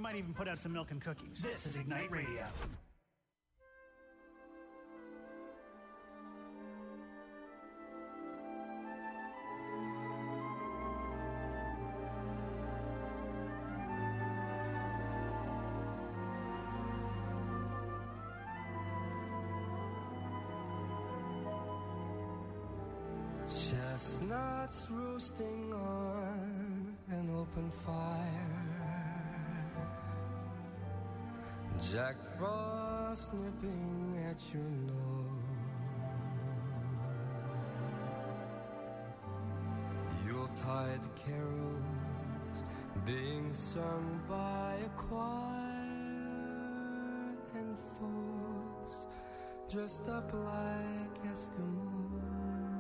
might even put out some milk and cookies. This is Ignite Radio. Chestnuts roasting on an open fire, Jack Frost nipping at your nose, Yuletide carols being sung by a choir, and folks dressed up like Eskimos.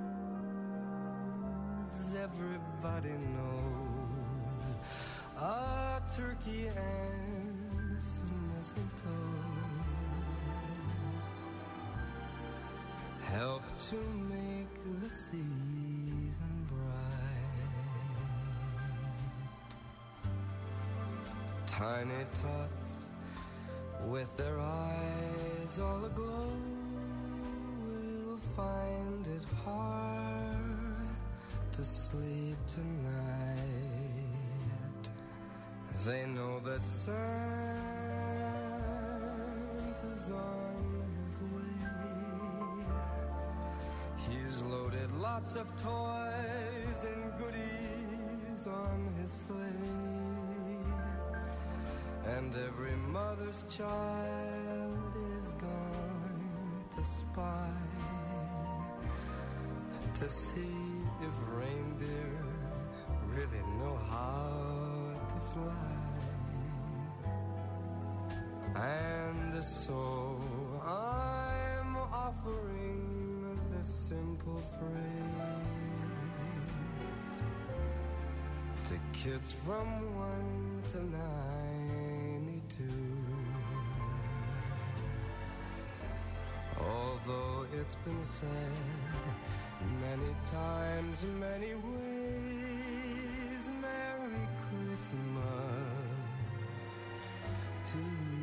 Everybody knows a turkey and some mistletoe help to make the season bright. Tiny tots with their eyes all aglow will find it hard to sleep tonight. They know that Santa's on his way. He's loaded lots of toys and goodies on his sleigh, and every mother's child is going to spy to see if reindeer really know how to fly. And so I'm offering this simple phrase to kids from 1 to 92. Although it's been said many times, many ways, Merry Christmas to you.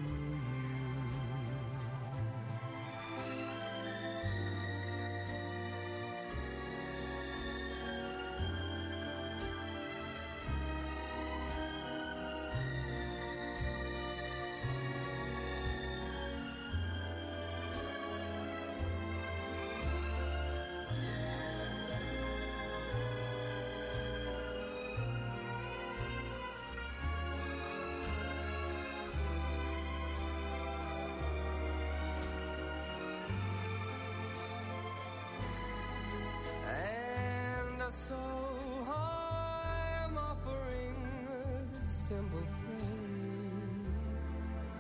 So I'm offering a simple phrase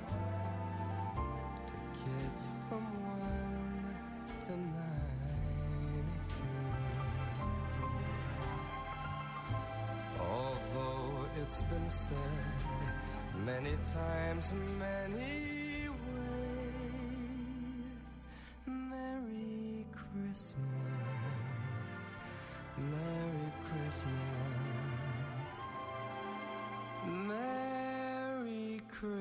to kids from 1 to 92. Although it's been said many times, many ways, Merry Christmas, Merry Christmas, Merry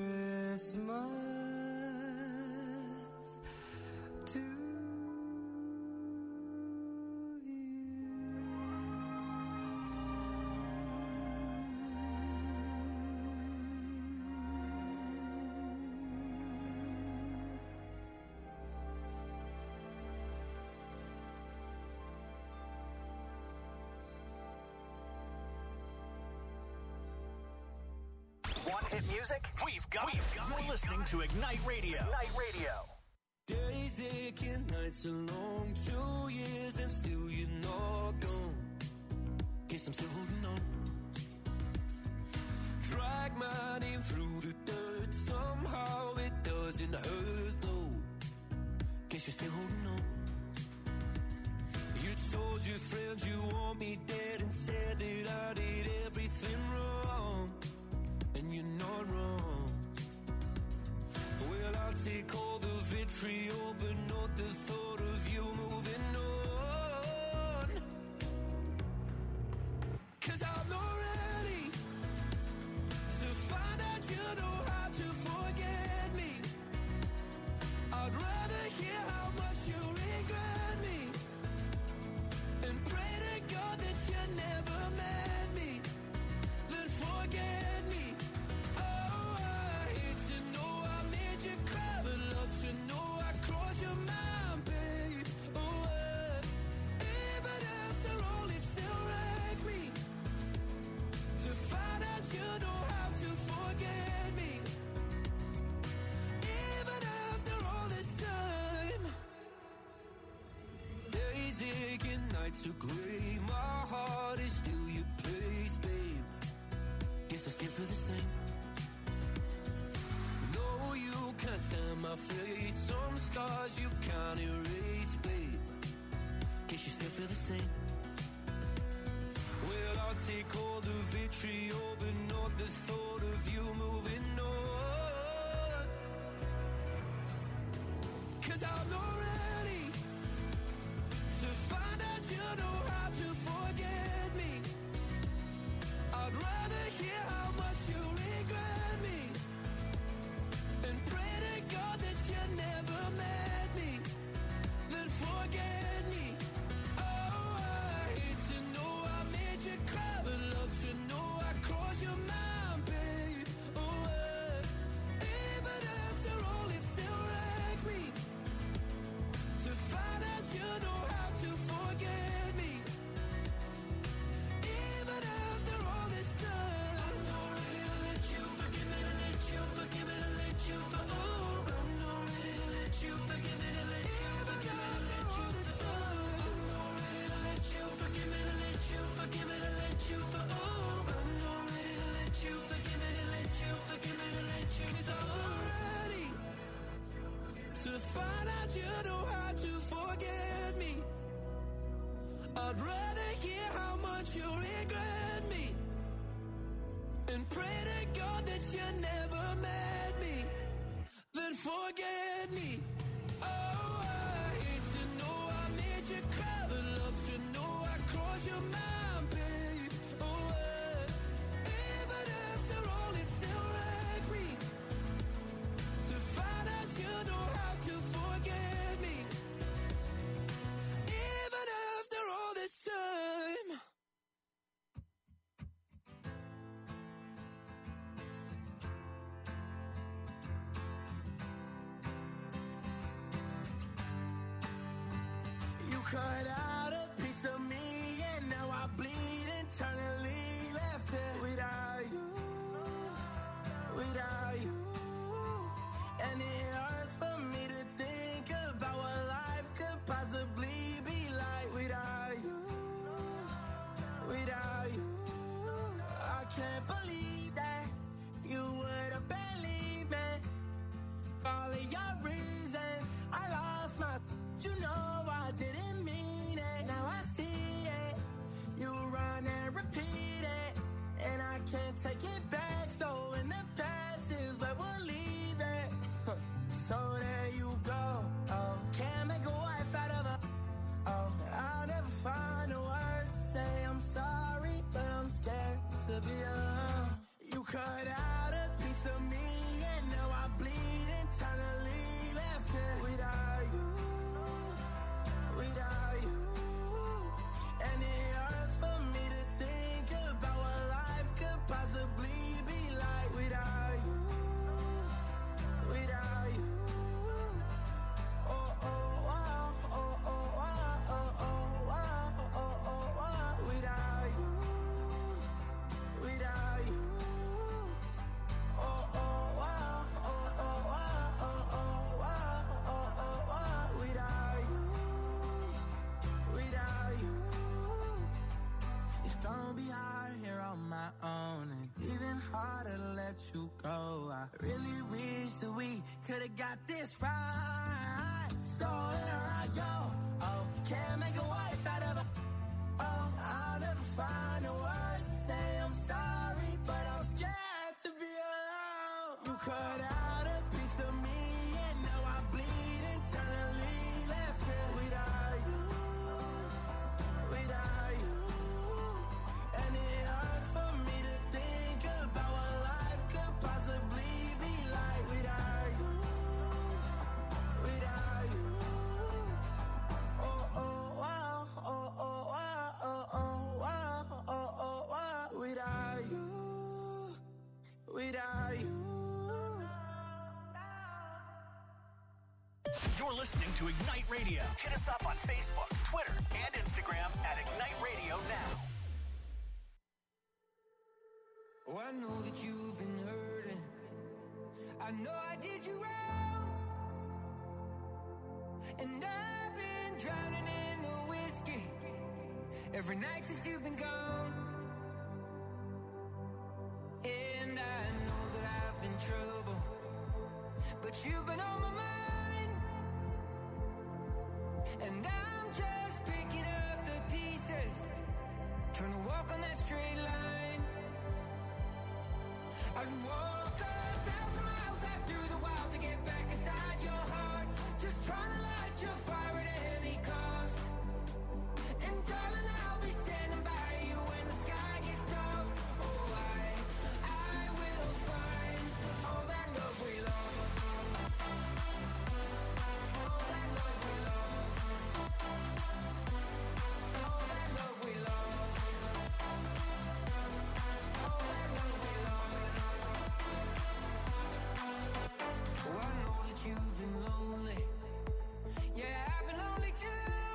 Christmas to Hit music? We've got it. You're listening to Ignite Radio. Ignite Radio. Days aching, nights are long, 2 years and still you're not gone. Guess I'm still holding on. Drag my name through the dirt, somehow it doesn't hurt though. Guess you're still holding on. You told your friends you want me dead and said that I did everything wrong. And you're not wrong. Well, I'll take all the vitriol, but not the thought of you moving on. 'Cause I'm not ready to find out you know how took away my heart is still your place, babe. Guess I still feel the same. No, you can't stand my face. Some scars you can't erase, babe. Guess you still feel the same. Well, I'll take all the vitriol, but not the thought of you moving on. 'Cause I'm not ready to find out you know how to forget me. I'd rather hear how much you regret me and pray to God that you never met me than forget me. Oh, I hate to know I made you cry, but love to know I crossed your mind, babe. Oh, even after all, it still wrecks me to find out you know how to forget me. Even after all this time, I'm not ready to let you forgive me, to let you forgive me, to let you for. Oh, I'm not ready to let you forgive me, to let you forgive me, to let you for. I'm not ready to let you forgive me, to let you forgive me, to let you for. Oh, I'm not ready to let you forgive me, to let you forgive me, to let you. 'Cause I'm not ready to find out you know how to forget me. I'd rather hear how much you regret me and pray to God that you never met me than forget me. Oh, I hate to know I made you cry, but love to know I crossed your mind, babe. Oh, even after all, it still wrecks me to find out you know how to forget me. Even after all this time. You cut out a piece of me and now I bleed internally, left here without you, without you. And it hurts for me to think about what life could possibly be like without you, without you. I can't believe that you would have believed me. All of your reasons, I lost my. You know I didn't mean it. Now I see it. You run and repeat it, and I can't take it back. So in the past is where we'll leave it. So there you go. Oh, can't make a wife out of her. Oh, I'll never find the words to say I'm sorry, but I'm scared to be alone. You cut out a piece of me, and now I bleed internally, left here without you, without you. And it hurts for me to think about what life could possibly be like without you, without you. Oh, oh, oh, oh, oh, oh, oh, oh, oh, oh, oh, without you, without you. Oh, oh, oh, oh, oh, oh, oh, oh, oh, oh, without you, without you. It's gonna be hard here on my own, and even harder to let you go. I really wish that we could've got this right. So here I go. Oh, can't make a wife out of a. Oh, I'll never find the words to say I'm sorry, but I'm scared to be alone. You cut out a piece of me, and now I bleed internally, left here without you, without you. And it hurts for me to think about what life could possibly be like without you, without you. Oh, oh, oh, oh, oh, oh, oh, oh, oh, oh, oh, without you, without you. You're listening to Ignite Radio. Hit us up on Facebook, Twitter, and Instagram at Ignite Radio now. Oh, I know that you've been hurting. I know I did you wrong. And I've been drowning in the whiskey. every night since you've been gone. And I know that I've been trouble, but you've been on my mind. And I'm just picking up the pieces, trying to walk on that straight line. I'd walk 1,000 miles out through the wild to get back inside your heart, just trying to light your fire at any cost. And darling, I'll be standing by you when the sky gets dark. Oh, I will find all that love we lost. All that love we lost. All that love we lost. All that love we lost. Oh, I know that you've been lonely. Yeah, I've been lonely too.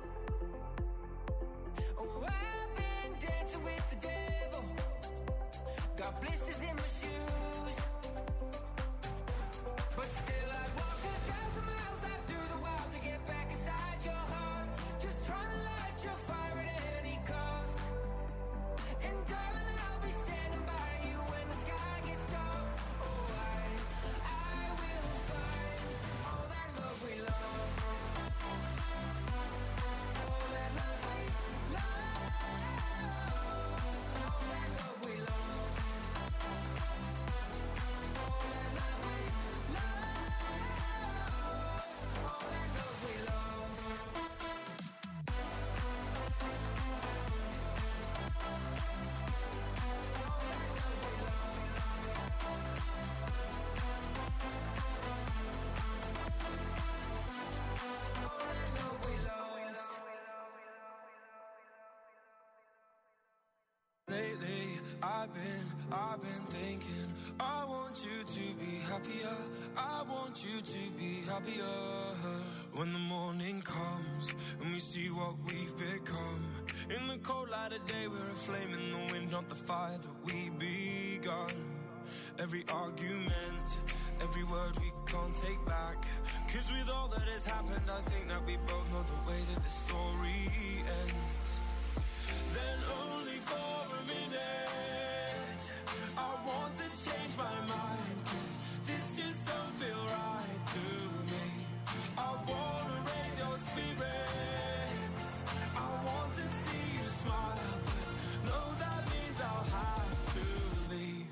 Oh, I've been dancing with the devil, got blisters in my shoes, but still I'd walk 1,000 miles out through the wild to get back inside your heart, just trying to light your fire at any cost. And darling, I'll be standing by you when the sky gets dark. Oh, I will find all that love we lost. All that love we lost. All that love we lost. All that love we lost. All that love we lost. Lately, I've been thinking, I want you to be happier. I want you to be happier. When the morning comes and we see what we've become, in the cold light of day we're a flame in the wind, not the fire that we begun. Every argument, every word we can't take back, 'cause with all that has happened I think that we both know the way that the story ends. Then only for a minute I want to change my mind, 'cause this just don't feel right to me. I want to raise your spirits, I want to see you smile, but no, that means I'll have to leave.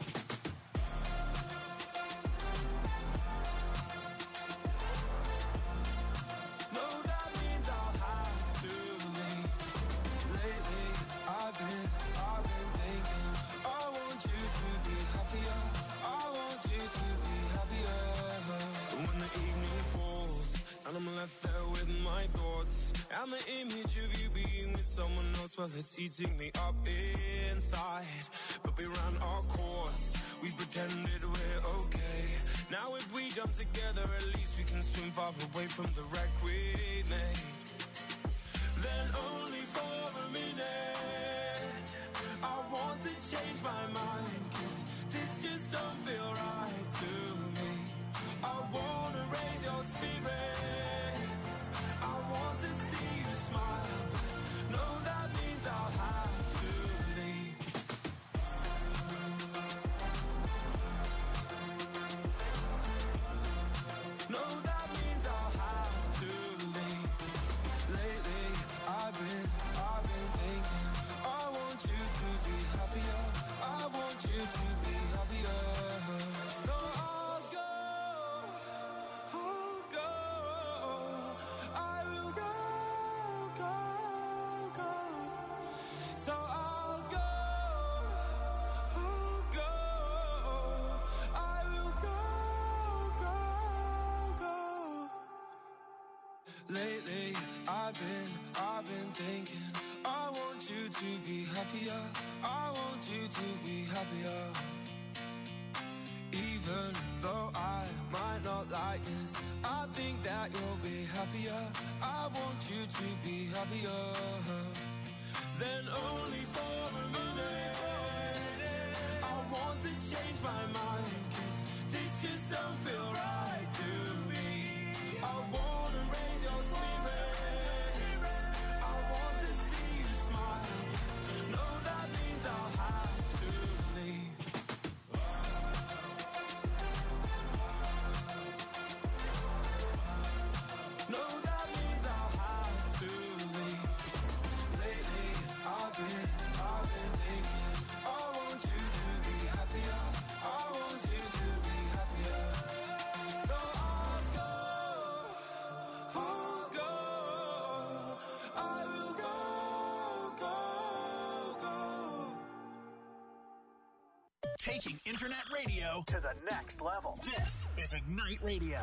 No, that means I'll have to leave. Lately, I've been thinking, I want you to be happier. I want you to be happier. When the evening falls and I'm left there with my thoughts, and the image of you being with someone else, well, it's eating me up inside. But we ran our course, we pretended we're okay. Now if we jump together, at least we can swim far away from the wreck we made. Then only for a minute I want to change my mind, 'cause this just don't feel right to me. I want to raise your spirits, I want to see you smile, but no, that means I'll have to leave. No, that means I'll have to leave. Lately, I've been thinking, I want you to be happier. I want you to be happier. So I'll go. I will go. So I'll go. I will go. Lately, I've been thinking, I want you to be happier. I want you to be happier. Even though I might not like this, I think that you'll be happier. I want you to be happier. Then only for a minute I want to change my mind, 'cause this just don't feel right to me. I want to raise your spirits, I want to see you smile. taking internet radio to the next level. This is Ignite Radio.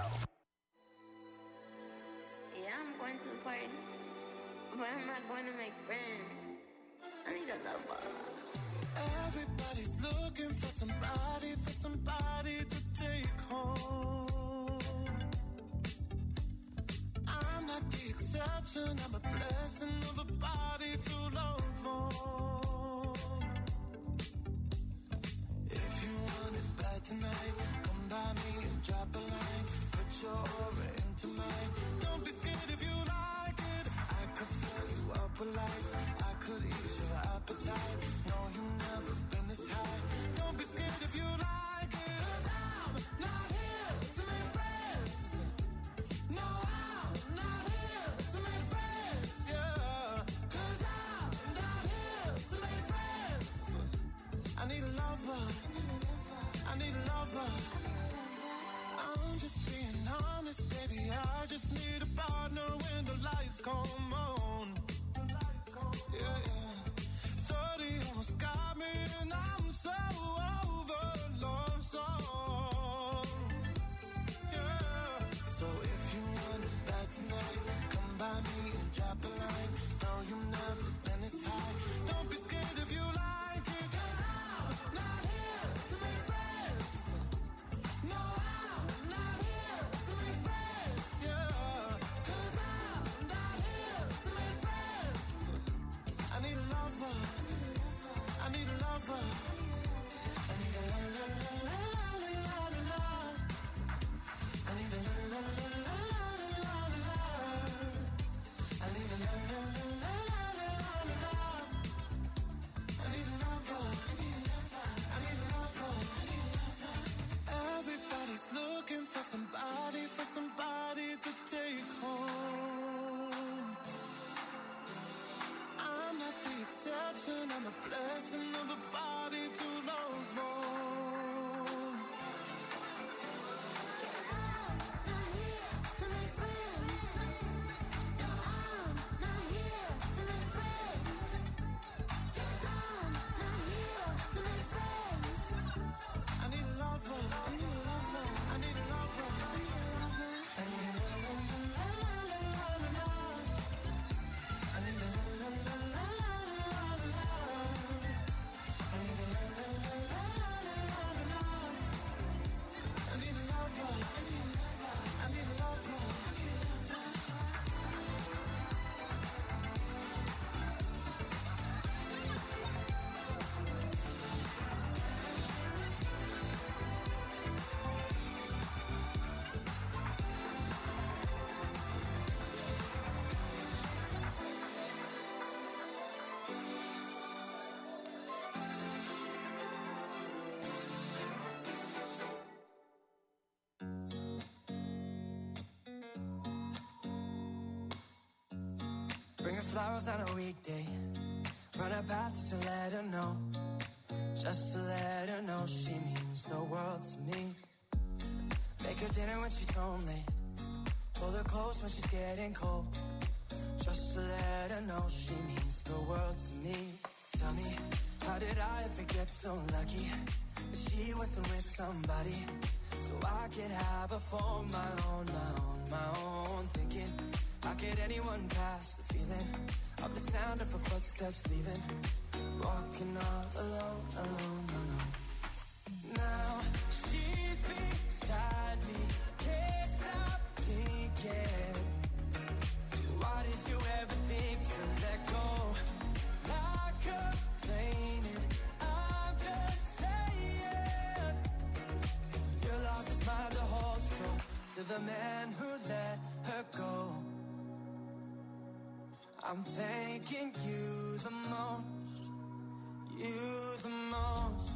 Yeah, I'm going to the party, but I'm not going to make friends. I need a lover. Everybody's looking for somebody to take home. I'm not the exception, I'm a blessing of a body to love on. If you want it bad tonight, come by me and drop a line. Put your aura into mine. Don't be scared if you like it. I could fill you up with life. I could ease your appetite. No, you've never been this high. Don't be scared if you like it. 'Cause I'm not here to make friends. No, I'm not here to make friends. Yeah. 'Cause I'm not here to make friends. I need a lover. I need a lover. I'm just being honest, baby. I just need a partner when the lights come on. Yeah, yeah. 30 almost got me, and I'm so over love song. Yeah. So if you want it bad tonight, come by me and drop a line. No, you've never been this high. Don't be scared if you like it, 'cause I'm not here to make friends. No, I'm not here to make friends. Yeah. 'Cause I'm not here to make friends. I need a lover. I need a lover. I need a la la la la la la la. I need a la la la la la la la. I need a la la la la la la la. I need a lover. I need a lover. I need a lover. Everybody's looking for somebody to take home. I'm not the exception, I'm a blessing of a body to love on. I'm not here to make friends. No, I'm not here to make friends. I'm not here to make friends. I need a lover. I need a lover. I need a lover. I need a lover. I need a la la la la la la. I need a la la la la la la la. I need a la la la la la la la. I need a lover. I need a lover. I need a lover. Bring her flowers on a weekday. Run her paths to let her know. Just to let her know she means the world to me. Make her dinner when she's home late. Pull her close when she's getting cold. Just to let her know she means the world to me. Tell me, how did I ever get so lucky that she wasn't with somebody so I could have her for my own, my own, my own. Thinking, how could anyone pass the feeling of the sound of her footsteps leaving? Walking all alone, alone, alone. Now she's beside me, can't stop thinking. Why did you ever think to let go? Not complaining, I'm just saying. You lost his mind to hold so to the man who let her go. I'm thanking you the most, you the most.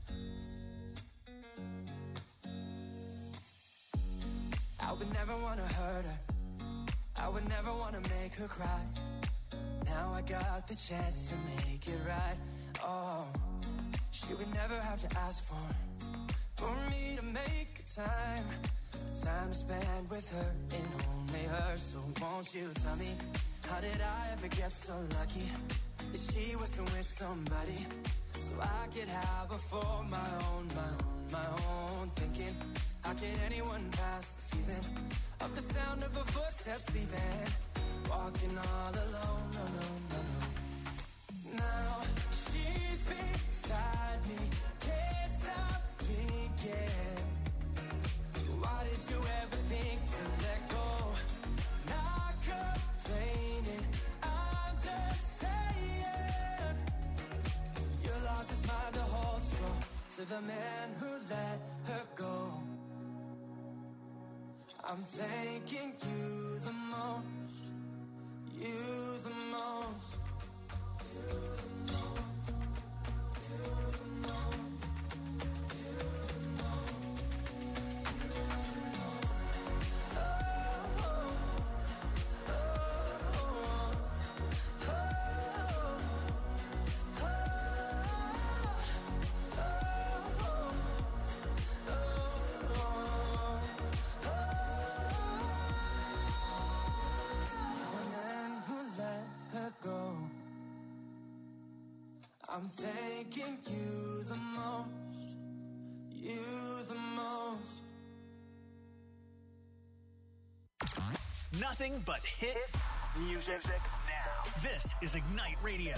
I would never want to hurt her, I would never want to make her cry. Now I got the chance to make it right. Oh, she would never have to ask for me to make time to spend with her and only her. So won't you tell me, how did I ever get so lucky that she wasn't with somebody so I could have her for my own. Thinking, how can anyone pass the feeling of the sound of her footsteps leaving? Walking all alone, alone. Now she's beside me, can't stop thinking. Why did you ever think to let go? Not complaining, I'm just saying. Your loss is mine to hold, so to the man who let her go, I'm thanking you the most, you the most, you the most, you the most, you the most, you the most. Oh, oh, oh, oh, oh, I'm thanking you the most, you the most. Nothing but hit music now. This is Ignite Radio.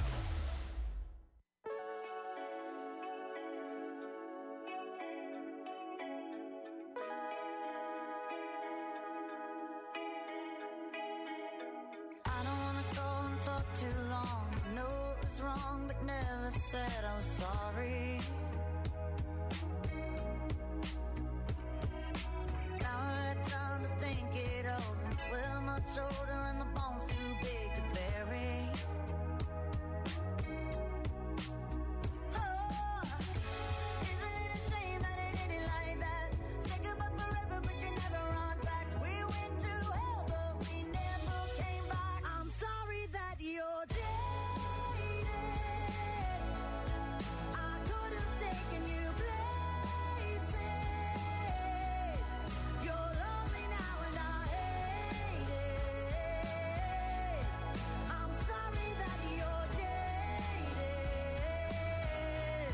I don't wanna go and talk too long. I know it was wrong, but never said I was sorry. Now I had time to think it over. Well, much older and the bones too big to bury. Oh, isn't it a shame that it ended like that? Say goodbye forever, but you never run back. We went to hell, but we never came back. I'm sorry that you're jaded. I could have taken you places. You're lonely now and I hate it. I'm sorry that you're jaded.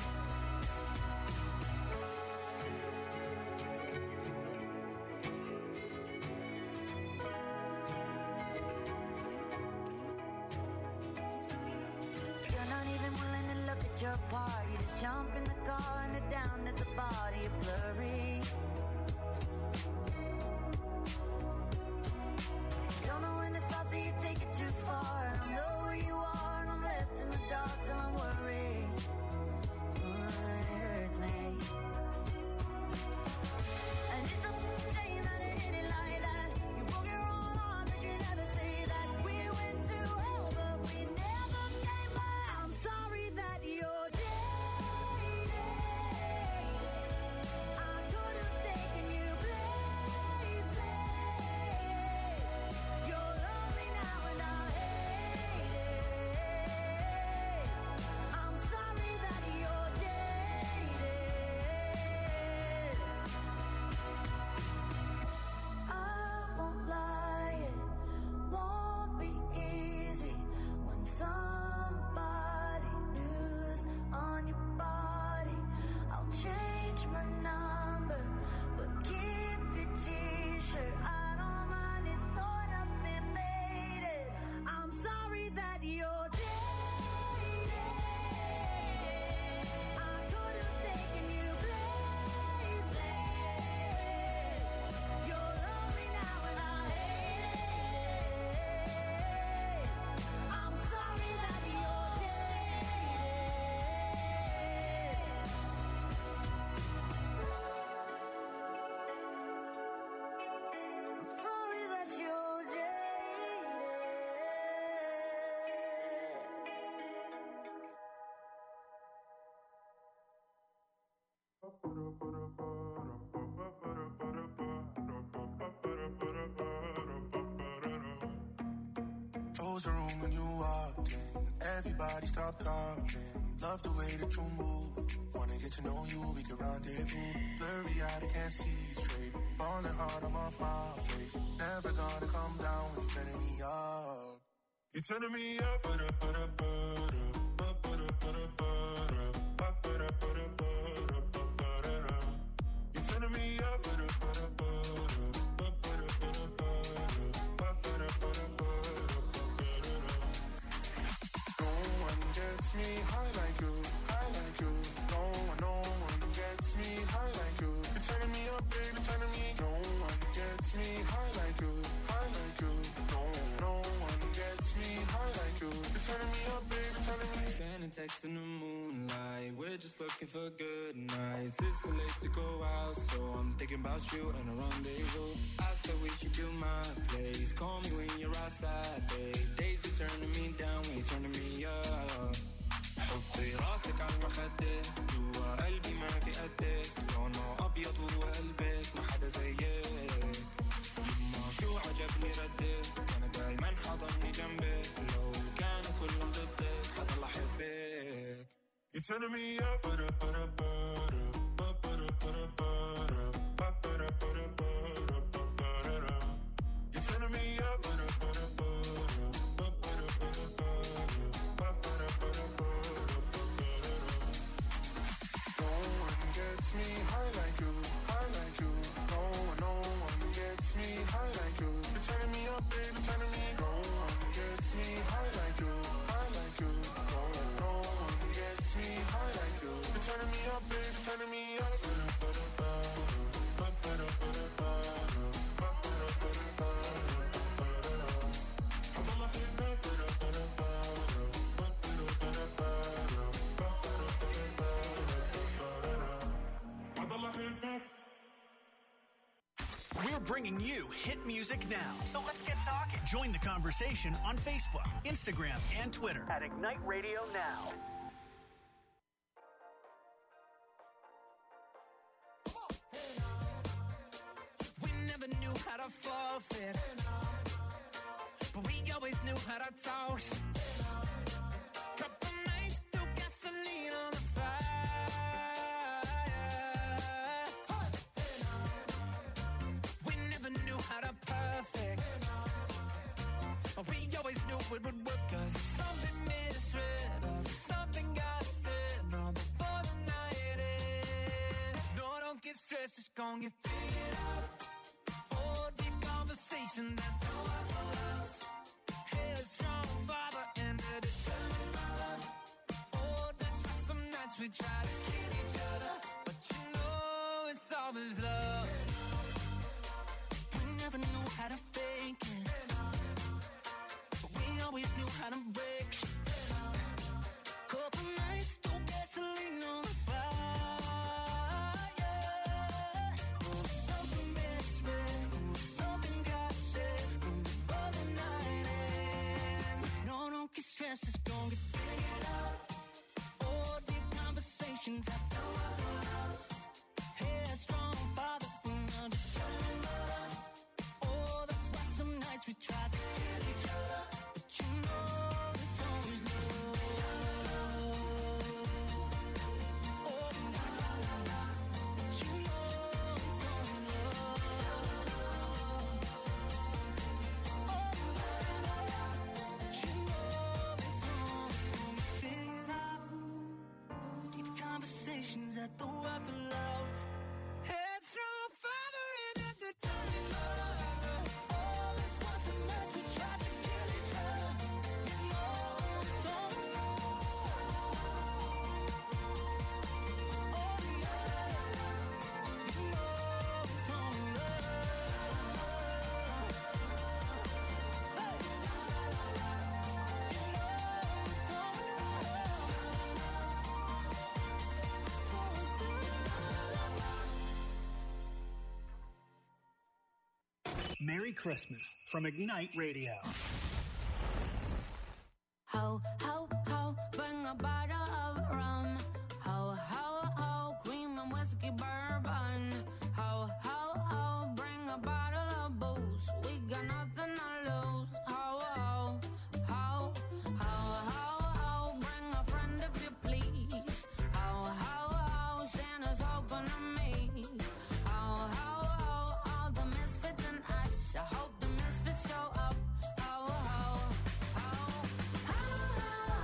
You're not even willing to look at your part. You just jump in the car and head down to the body blurry. Don't know when to stop till you take it too far. I don't know where you are and I'm left in the dark till I'm worried. It hurts me. And it's a shame that it ended like that. You broke your own heart, but you never say that. We went to hell, but we never came back. I'm sorry that you're jaded. I could have taken you places. You're lonely now and I hate it. I'm sorry that you're jaded. I won't lie, it won't be easy when somebody new's on your body. I'll change my number, but keep your t-shirt. I don't mind, it's torn up and faded. I'm sorry that you're jaded. I could have taken you places. You're lonely now and I hate it. I'm sorry that you're jaded. I'm sorry that you're Close the room when you walked in. Everybody stop talking. Love the way that you move. Wanna get to know you, we can rendezvous. Blurry eyed, I can't see straight. Falling hard, I'm off my face. Never gonna come down when you're turning me up. You're turning me up. just looking for good nights. It's too late to go out, so I'm thinking about you and a rendezvous. I said we should do my place. Call me when you're outside, babe. Days be turning me down, when you turning me up. حطي راسك على المخدة جوا قلبي ما في قدك لونه أبيض وقلبك ما حدا زيك يما شو عجبني ردك أنا دايما حضني جنبك لو كانوا كلهم ضدك حضل أحبك. You're turning me up, you're turning me up, no one gets me high like you, high like you. No one gets me high like you. You're turning me up, baby, turning me. No one gets me high like you, high like you. No one gets me high like you. You're turning me up, baby, turning me up. We're bringing you hit music now. So let's get talking. Join the conversation on Facebook, Instagram, and Twitter at Ignite Radio Now. We never knew how to forfeit, but we always knew how to talk. Couple nights threw gasoline on the fire. We never knew how to perfect, but we always knew it would work. 'Cause if something made us red, or if something got said, no, before the night ends. No, don't get stressed, it's gonna get figured out. Oh, deep conversation that no one else. Headstrong father and a determined mother. Oh, that's why some nights we try to kill each other, but you know it's always love. We never knew how to fake it, but we always knew how to break it. Couple nights threw gasoline on the fire. Oh, something misread, something got said before the night ends. No, don't get stressed, it's gonna get figured out. Oh, deep conversations after hours. Headstrong father and a determined mother. Oh, that's why some nights we try to kill each other, but you know it's always love. Oh, la la la la, but you know it's always love. Oh, la la la, but you know it's always gonna get figured out. Deep conversations at the weapon loves. Headstrong father and a determined mother. Oh, that's why some nights we try to kill each other. You know it's always love. Oh, la la la, you know it's always love. Hey, la la la la, you know it's always Merry Christmas from Ignite Radio. Ho, ho, ho, bring a bottle of rum. Ho, ho, ho, cream and whiskey bourbon. Ho, ho, ho, bring a bottle of booze. We got nothing to lose. Ho, ho, ho, ho, ho, ho, bring a friend if you please. Ho, ho, ho, Santa's hoping to me. Ho, ho, ho, all the misfits and us. I hope the misfits show up. Ho, ho, ho, ho, ho,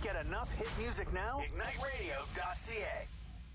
get enough hit music now? IgniteRadio.ca.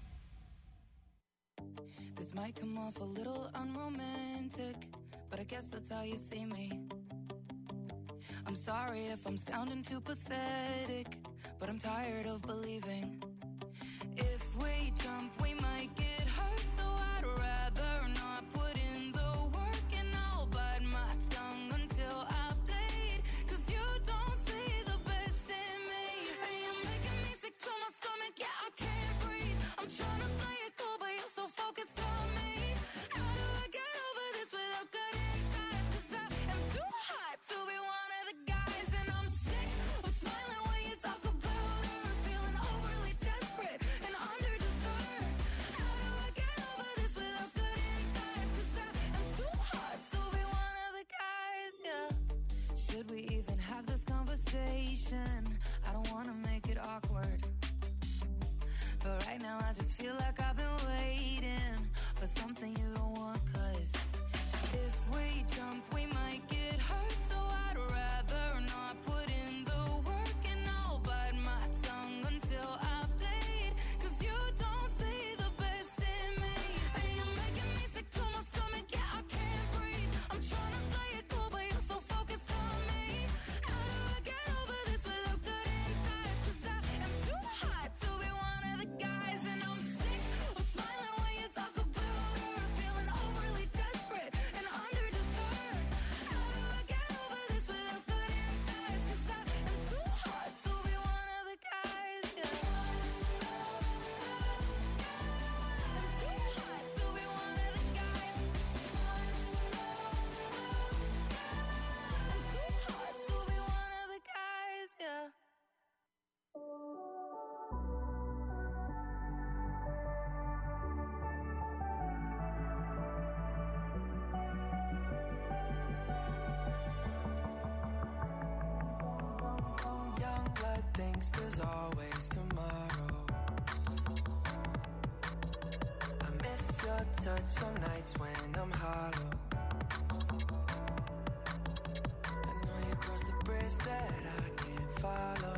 This might come off a little unromantic, but I guess that's how you see me. I'm sorry if I'm sounding too pathetic, but I'm tired of believing. If we jump, we might get hurt, so I'd rather not put in the work, and I'll bite my tongue until I bleed, 'cause you don't see the best in me, and you're making me sick to my stomach, yeah, I can't breathe. I'm trying to play it cool, but you're so focused on me. How do I get over this without cutting ties, 'cause I am too hot to be one of the guys, and I'm sick of smiling when you talk about her, feeling overly desperate and underdeserved. How do I get over this without cutting ties, 'cause I am too hot to be one of the guys, yeah. Should we even have this conversation? I don't wanna make it awkward, but right now I just feel like I've been waiting for something you don't want, 'cause if we jump, we might get hurt, so I'd rather not put in the work, and I'll bite my tongue until I bleed, 'cause you don't see the best in me, and you're making me sick to my stomach, yeah, I can't breathe. I'm trying to play it cool, but you're so focused on me. How do I get over this without cutting ties, 'cause I am too hot to be one of the guys, and I'm sick of smiling when you talk about her, feeling overly desperate and underdeserved. How do I get over this without cutting ties, 'cause I am too hot to be one of the guys, yeah. I'm too hot to be one of the guys. I'm too hot to be one of the guys, yeah. Young blood thinks there's always tomorrow. I miss your touch on nights when I'm hollow. I know you crossed the bridge that I can't follow.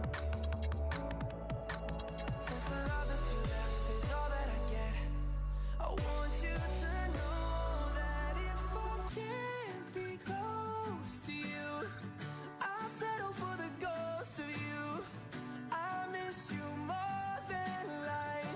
Since the love that you left is all that I get, I want you to know that if I can't be close to you, I'll settle for the ghost of you. I miss you more than life.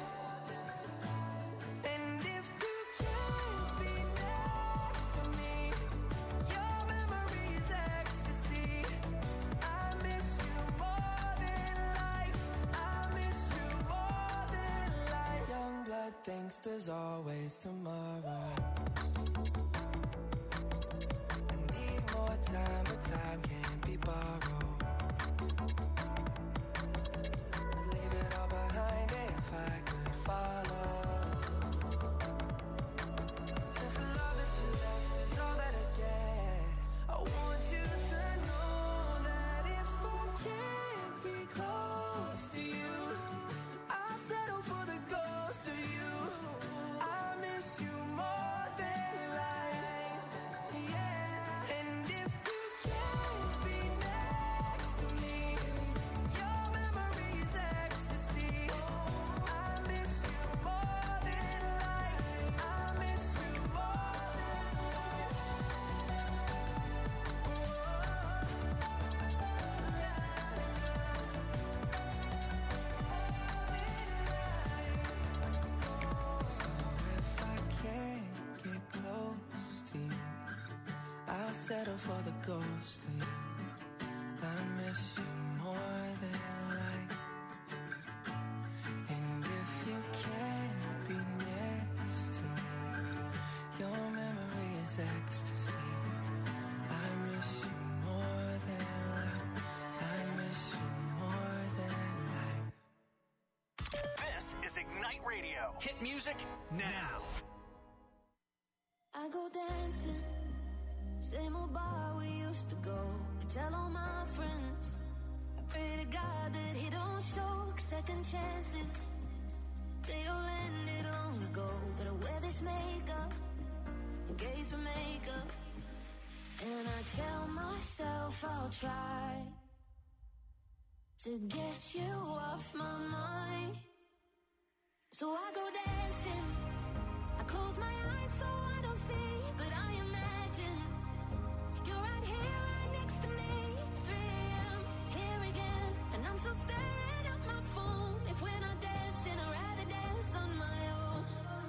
And if you can't be next to me, your memory is ecstasy. I miss you more than life. I miss you more than life. Young blood thinks there's always tomorrow. I need more time, but time can't be borrowed. I'd leave it all behind if I could follow. Since the love that you left is all that I get, I want you to know that if I can't be close to you, I'll settle for the ghost of you. I miss you more than life, yeah. And if you can't be next to me, your memory is ecstasy. I miss you more than life. I miss you more than life. So if I can't get close to you, I'll settle for the ghost of you. I miss you more than life. And if you can't be next to me, your memory is ecstasy. I miss you more than life. I miss you more than life. This is Ignite Radio. Hit music now. I go dancing, same old bar we used to go. I tell all my friends, I pray to God that he don't show second chances. They all ended long ago, but I wear this makeup in case we make up. And I tell myself I'll try. to get you off my mind. So I go dancing, I close my eyes so I don't see, but I imagine you're right here, right next to me. It's 3 a.m., here again, and I'm still staring at my phone. If we're not dancing, I'd rather dance on my own.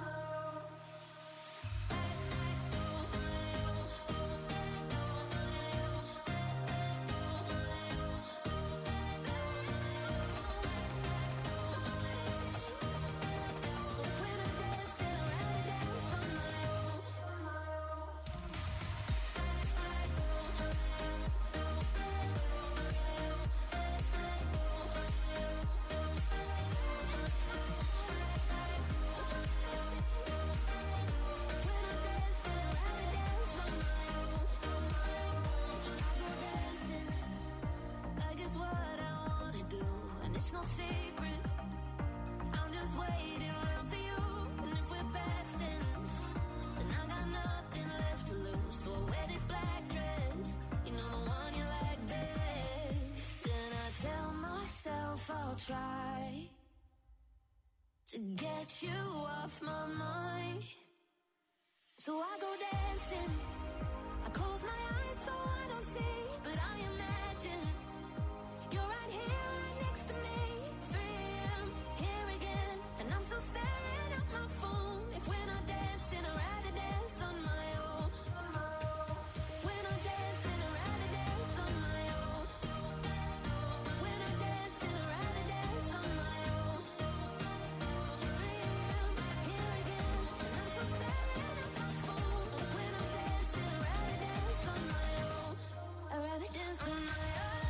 No secret, I'm just waiting around for you. And if we're past tense, then I got nothing left to lose. So I wear this black dress, you know, the one you like best. And I tell myself I'll try to get you off my mind. So I go dancing, I close my eyes so I don't see, but I imagine you're right here, right next to me. It's 3 a.m., here again, and I'm still staring at my phone. If we're not dancing, I'd rather dance on my own. If we're not dancing, I'd rather dance on my own. If we're not dancing, I'd rather dance on my own. 3 a.m., here again, and I'm still staring at my phone. If we're not dancing, I'd rather dance on my own. I'd rather dance on my own.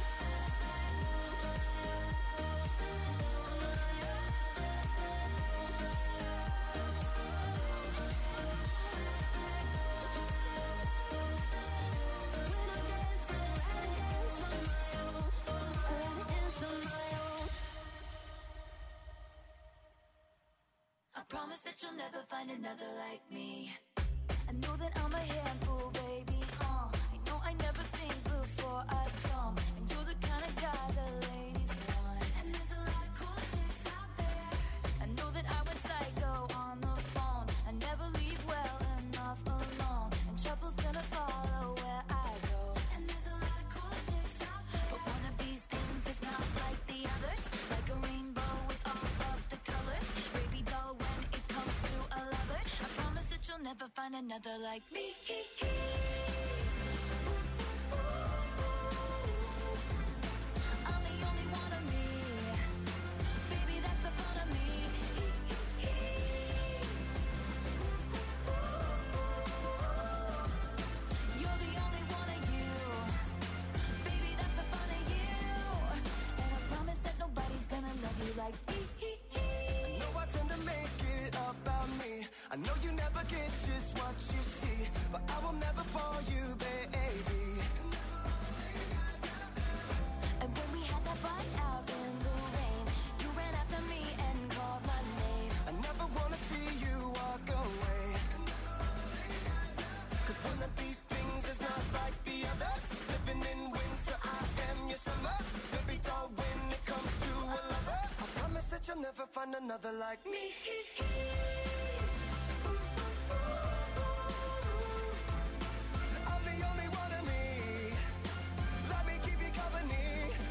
I promise that you'll never find another like me. I know that I'm a handful, baby. I know I never think before I jump, and you're the kind of guy the ladies want. And there's a lot of cool chicks out there. I know that I went psycho on the phone. I never leave well enough alone, and trouble's gonna follow where I go. And there's a lot of cool chicks out there, but one of these things is not like the others. Like a rainbow with all of the colors. Baby doll, when it comes to a lover, I promise that you'll never find another like me. I'm the only one of me. Baby, that's the fun of me. You're the only one of you. Baby, that's the fun of you. And I promise that nobody's gonna love you like me. I know I tend to make it about me. I know you never get just what you see, but I will never bore you, baby. And when we had that fight out in the rain, you ran after me and called my name. I never wanna see you walk away. Cause one of these things is not like the others. Living in winter, I am your summer. Baby doll, when it comes to a lover, I promise that you'll never find another like me. I'm the only one of me. Let me keep you company.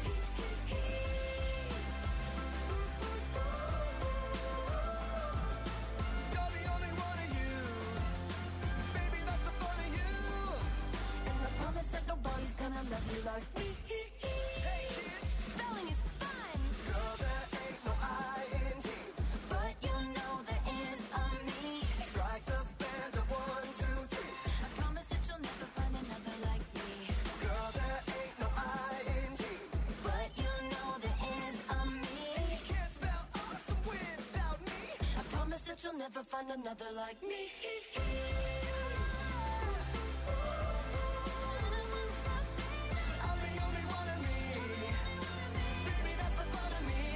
You're the only one of you. Baby, that's the fun of you. And I promise that nobody's gonna love you like me. Hey kids, Spelling is fun, girl, there ain't no I-N-G. but you know there is a me. Strike the band of 1, 2, 3. I promise that you'll never find another like me. Girl, there ain't no I-N-G. But you know there is a me. You can't spell awesome without me. I promise that you'll never find another like me. I'm the only one of me. Baby, that's the fun of me.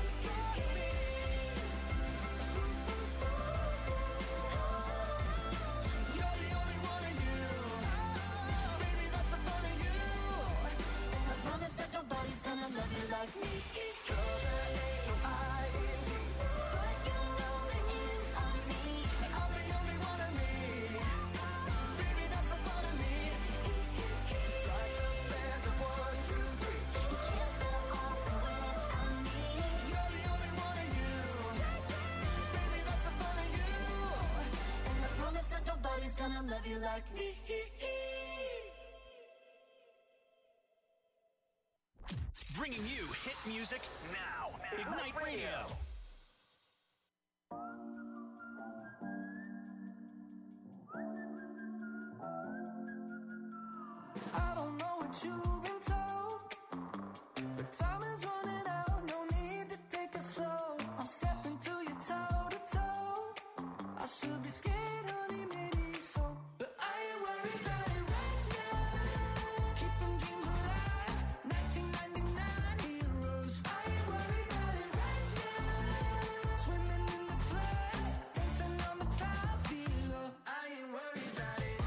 You're the only one of you. Baby, that's the fun of you. And I promise that nobody's gonna love you like me. gonna love you like me. Bringing you hit music now. Ignite Radio. I don't know what you've been told, but time is running out. No need to take it slow. I'm stepping to you toe to toe. I should be scared, honey, maybe so, but I ain't worried about it right now. Keeping dreams alive, 1999 heroes. I ain't worried about it right now. Swimming in the floods, dancing on the clouds below. I ain't worried about it.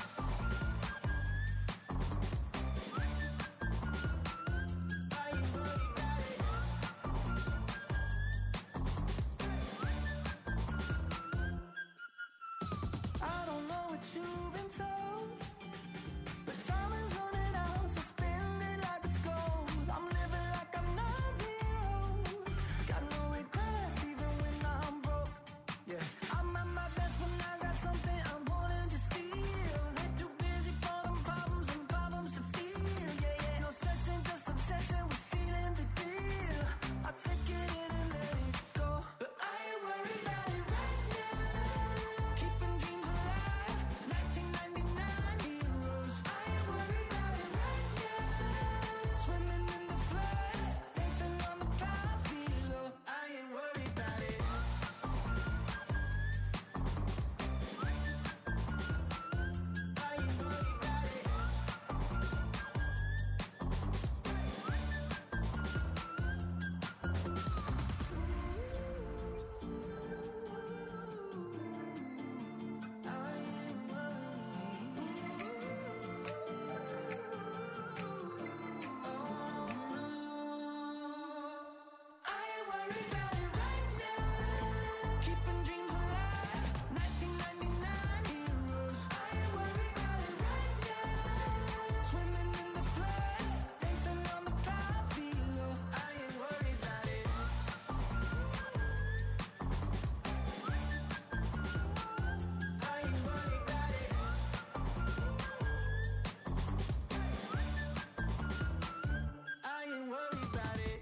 I don't know what you've been told, but time is running out, so spend it like it's gold. I'm living like I'm not zeros. Got no regrets even when I'm broke. Yeah, I'm at my best when I got something I'm wanting to steal. Ain't too busy for them problems and problems to feel. Yeah, yeah, no stressing, just obsessing with feeling the deal. I take it in and let it go, but I ain't worried about it right now. Keeping dreams alive, 1999 heroes. I ain't worried about it right now. Swimming in the floods, dancing on the clouds below. I ain't worried about it. I ain't worried about it. I ain't worried about it right now. Keeping dreams alive, 1999 heroes. I ain't worried about it right now. Swimming in the floods, dancing on the clouds below. I ain't worried about it. I ain't worried about it. I ain't worried about it.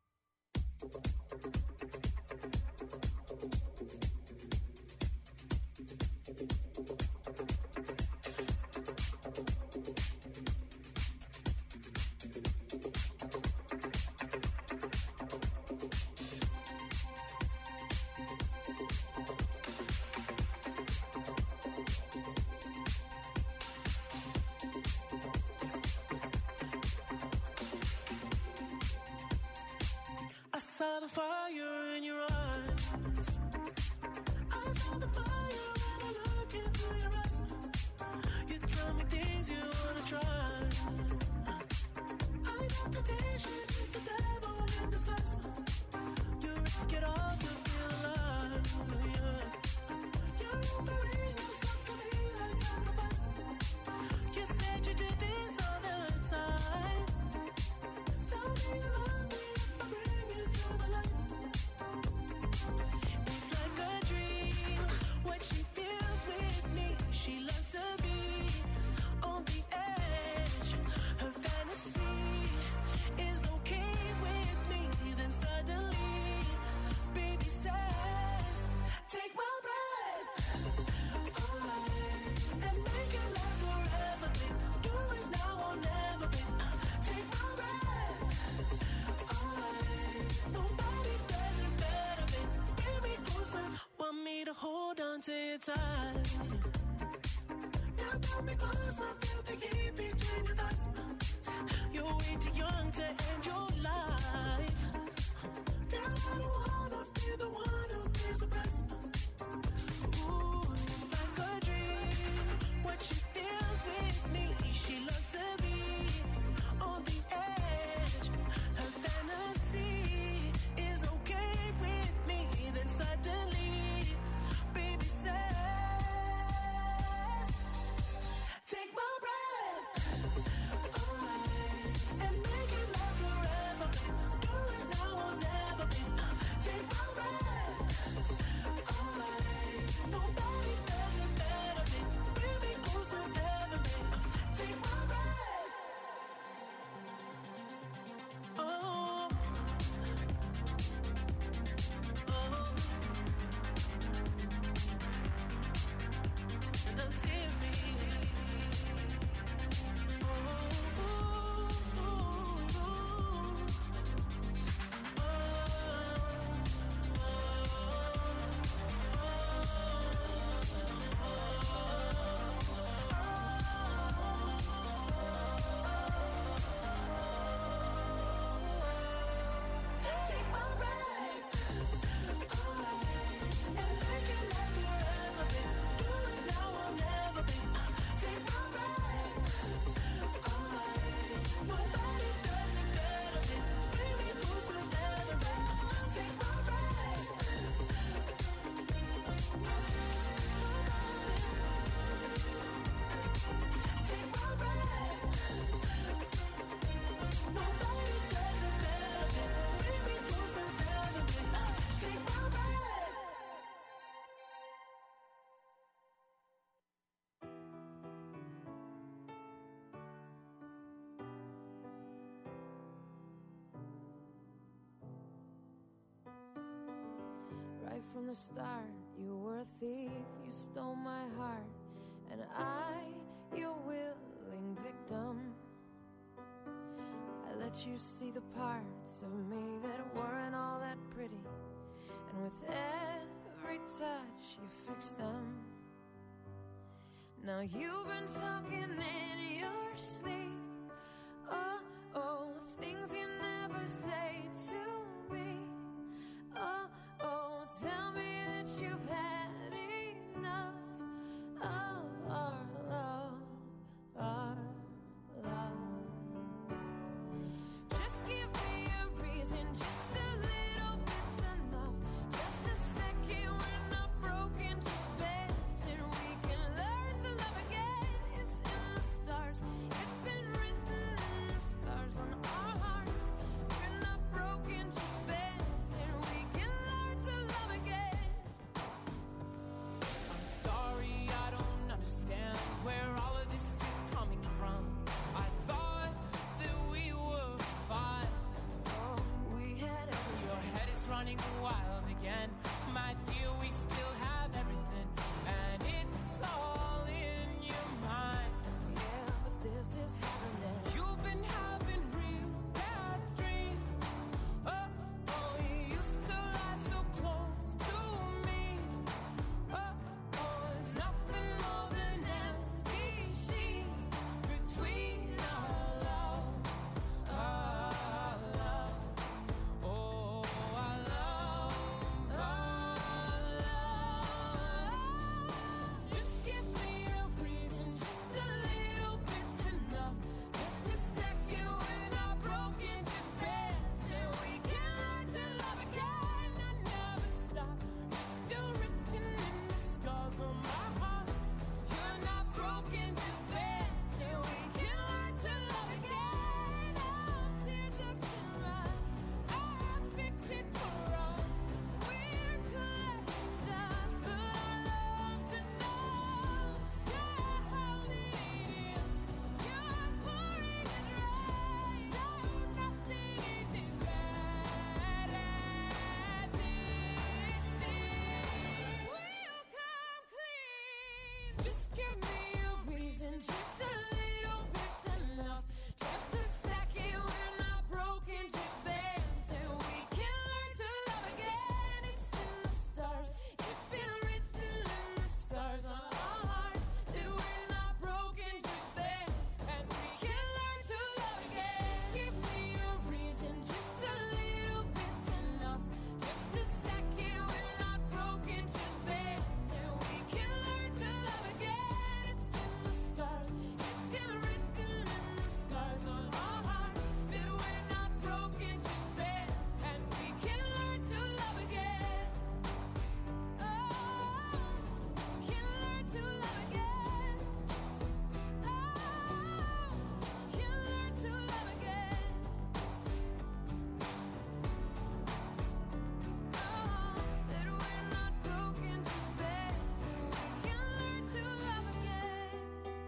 I saw the fire in your eyes. I saw the fire when I look into your eyes. You tell me things you wanna try. I know temptation is the devil in disguise. You risk it all to feel alive. Yeah. You're offering yourself to me like sacrifice. You said you do this all the time. Tell me you love me if I bring you to the light. It's like a dream, what she feels with me. She loves to be on the edge. Her fantasy is okay with me. Then suddenly, baby says, take my breath away and make it last forever, babe. Do it now or never, babe. Take my breath away. Nobody does it better, babe. Bring me closer. Want me to hold on to your tight. You brought me closer, feel the heat between your thighs. You're way too young to end your life. Girl, I don't wanna be the one who pays the price. Ooh, it's like a dream, what she feels with me. She loves to be on the edge. Her fantasy is okay with me. Then suddenly, baby says, take my breath away and make it last forever. the start. You were a thief, you stole my heart, and I, your willing victim. I let you see the parts of me that weren't all that pretty, and with every touch you fixed them. Now you've been talking in your sleep. Oh, oh, things you never say to me. Oh, oh, tell me that you've had enough of our love, our love. Just give me a reason, just a little bit's enough. Just a second, we're not broken, just bends, and we can learn to love again. It's in the stars, it's been written in the scars on our hearts. We're not broken, just bends, and we can learn to love again. I'm sorry, I don't understand where all of this is coming from. I thought that we were fine. Oh, we had everything. Your head is running wild again. My dear, we still have everything, and it's all in your mind. Yeah, but this is happening. You've been having real bad dreams. Oh, oh, you used to lie so close to me. Oh, oh, there's nothing more than empty sheets between our love, our love. Oh, our love, our love. Just give me a reason, just a little bit's enough. Just a second, we're not broken, just bends, and we can learn to love again. I never stop, you're still written in the scars on my heart. You're not broken, just bends, and we can learn to love again. I'm tear ducts and rust, I fix it for us. We're collecting dust, but our love's enough. You're holding it in, you're pouring it right. No, nothing is as bad as it seems. We'll come clean. Just give me a reason, just a little bit's enough. Just a second, we're not broken, just bends, and we can learn to love again. It's in the stars, it's been written in the scars on our hearts that we're not broken, just bends, and we can learn to love again. Just give me a reason, just a little bit's enough. Just a second, we're not broken, just bends, and we can learn to love again. It's in the stars, it's been written in the scars on our hearts that we're not broken, just bends, and we can learn to love again. Oh, can learn to love again. Oh, can learn to love again. Oh, that we're not broken, just bends, and we can learn to love again.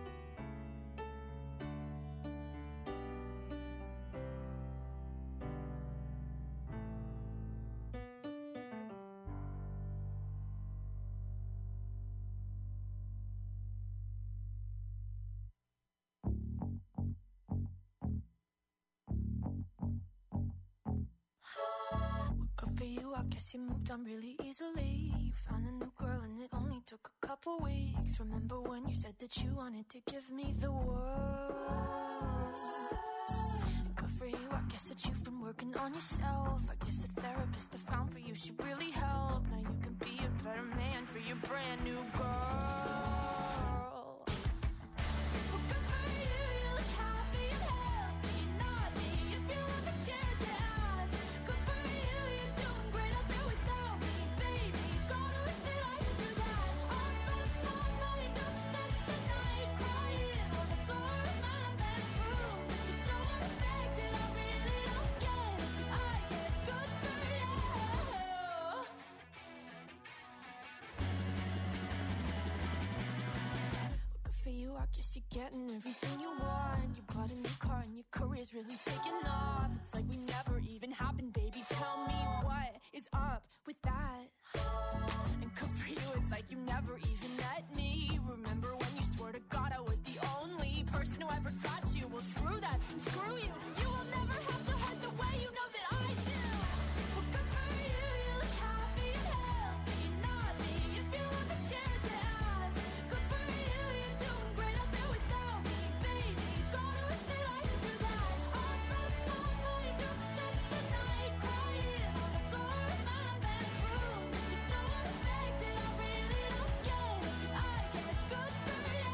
Good for you, I guess you moved on really easily. You found a new girl and it only took a couple weeks. Remember when you said that you wanted to give me the world? And good for you, I guess that you've been working on yourself. I guess the therapist I found for you should really help. Now you can be a better man for your brand new girl. Well, good for you, you look happy and healthy. Not me, if you ever cared to ask. Good for you, you're doing great out there without me, baby. Gotta wish that I could do that. I lost my mind, I've spent the night crying on the floor of my bedroom. But you're so unaffected, I really don't get it. I guess good for you. I guess you're getting everything you want. You bought a new car and your career's really taking off. It's like we never even happened, baby. Tell me what is up with that? And good for you, it's like you never even met me. Remember when you swore to God I was the only person who ever got you? Well, screw that and screw you. You will never have to hurt the way you know that I do. Well, good for you, you look happy and healthy. Not me, if you ever cared to ask. Good for you, you're doing great out there without me, baby. Gotta wish that I could do that. On the spotlight, you've spent the night crying on the floor of my bedroom. You're so unaffected, I really don't get it. I guess good for you.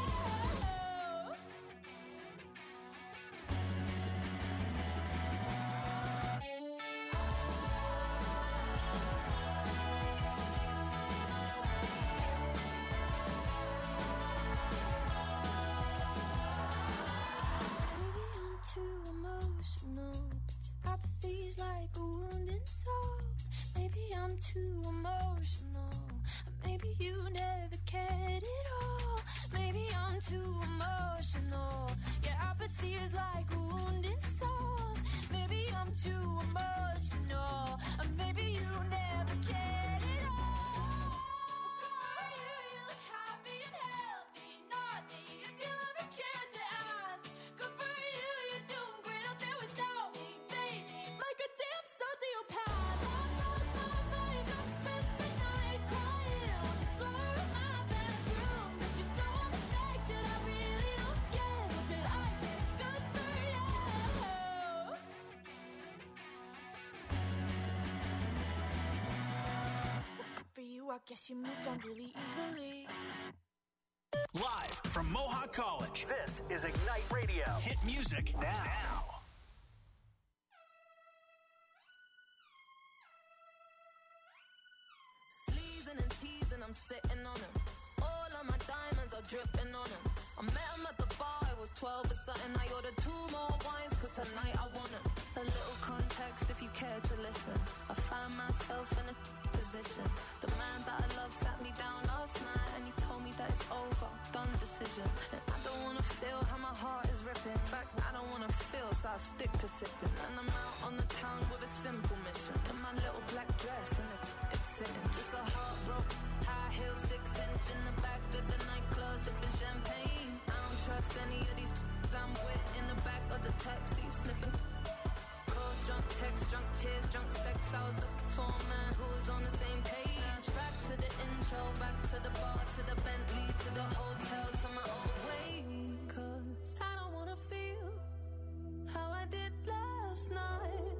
Maybe I'm too emotional, but your apathy's like a wounded soul. Maybe I'm too emotional, maybe you never cared at all. Maybe I'm too emotional, your apathy is like a wounded soul. Maybe I'm too emotional, maybe you never cared at all. For you, you look happy and healthy. Not me, if you ever cared to ask. Good for you, you're doing great out there without me, baby. Like a damn sociopath. On the spotlight, I've spent the night crying on the floor of my bedroom. But you're so unaffected, I really don't get it. But I guess good for you. Good for you, I guess you moved on really easily. Live from Mohawk College, this is Ignite Radio. Hit music now. Sleezing and teasing, I'm sitting on him. All of my diamonds are dripping on him. I met him at the bar, I was 12 or something. I ordered 2 more wines, cause tonight I want him. A little context if you care to listen. I found myself in a position. The man that I love sat me down last night and he told me that it's over, done decision. And I don't wanna feel how my heart is ripping. In fact, I don't wanna feel, so I stick to sipping. And I'm out on the town with a simple mission. In my little black dress and it's sitting. Just a heartbroken, high heel, 6-inch in the back of the nightclub, sipping champagne. I don't trust any of these I'm with in the back of the taxi, sniffing. Calls, drunk text, drunk tears, drunk sex. I was looking for a man who was on the same page. Back to the intro, back to the bar, to the Bentley, to the hotel, to my old way. Cause I don't wanna feel how I did last night.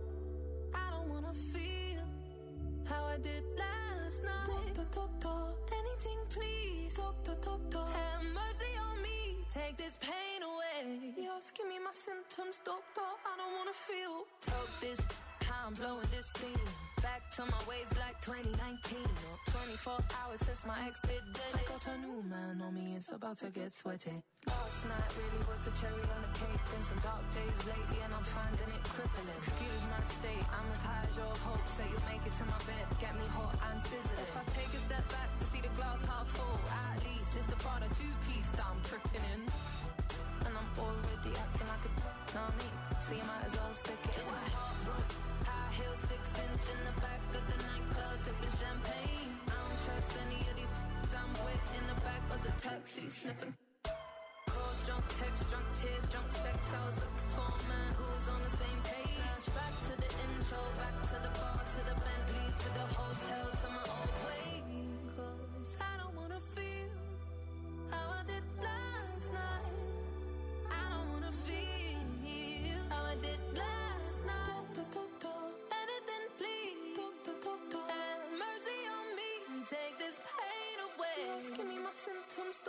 I don't wanna feel how I did last night. Doctor, anything please. Doctor, have mercy on me. Take this pain away. You're asking me my symptoms, doctor. I don't wanna feel. Talk this, how I'm blowing this steam. Back to my ways like 2019 or 24 hours since my ex did that. I got a new man on me, it's about to get sweaty. Last night really was the cherry on the cake. Been some dark days lately and I'm finding it crippling. Excuse my state, I'm as high as your hopes that you'll make it to my bed. Get me hot and sizzling. If I take a step back to see the glass half full, at least it's the Prada 2-piece that I'm tripping in. And I'm already acting like a know me, so you might as well stick it. Just a heartbroken, high heel, 6-inch in the back of the nightclub, sipping champagne. I don't trust any of these I'm with in the back of the taxi, sniffing. Calls, drunk text, drunk tears, drunk sex. I was looking for a man who was on the same page. Back to the intro, back to the bar, to the Bentley, to the hotel, to my old way.